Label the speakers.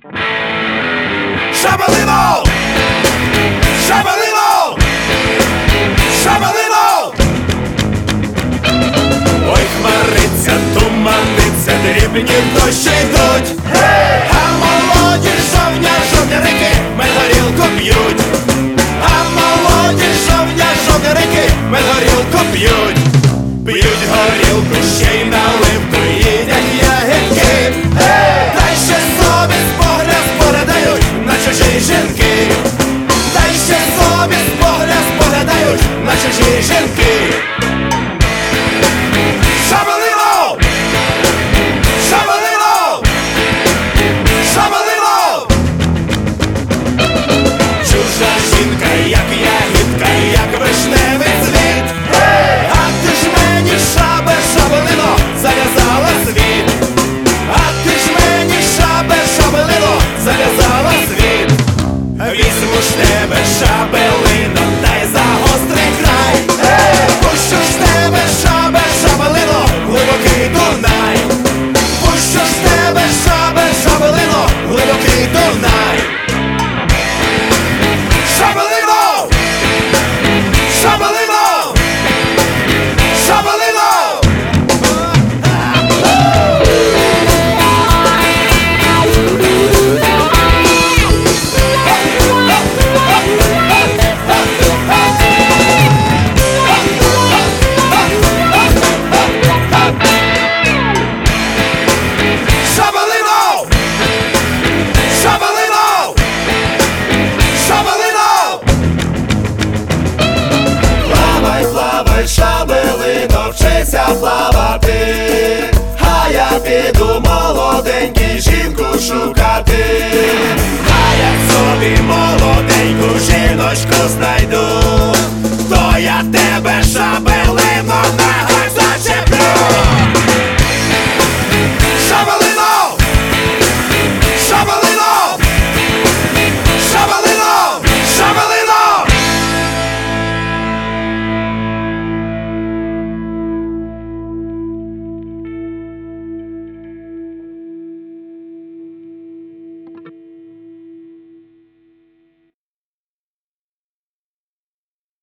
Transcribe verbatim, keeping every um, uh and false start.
Speaker 1: Шабалино! Шабалино! Шабалино! Ой, хмариться, туманиться, дрібні дощі йдуть. А молоді жовня, жовнярики, ми горілку п'ють. А молоді жовня, жовнярики, ми горілку п'ють. П'ють горілку, ще й наливку, їдять ягідки. Та й ще собі з погляд споглядають на чужі жінки. Та й ще собі з погляд споглядають на чужі жінки. Шабалино! Шабалино! Шабалино! Чужа жінка, як ягідка, як вишневий цвіт. А ти ж мені, шабе, шабалино, зав'язала світ. А ти ж мені, шабе, шабалино, зав'язала світ. Візьму ж тебе, шабелино, дай загострий край. Пущу ж тебе, шабе, шабалино, глибокий Дунай. Пущу ж тебе, шабе, шабалино, глибокий Дунай. Шабалино! Шабалино! Шабалино! Шабалино! Шабалино! Шабалино! Плавай, плавай, шабелино, вчися плавати. А я піду молоденький жінку шукати. А як собі молоденьку жіночку знайти.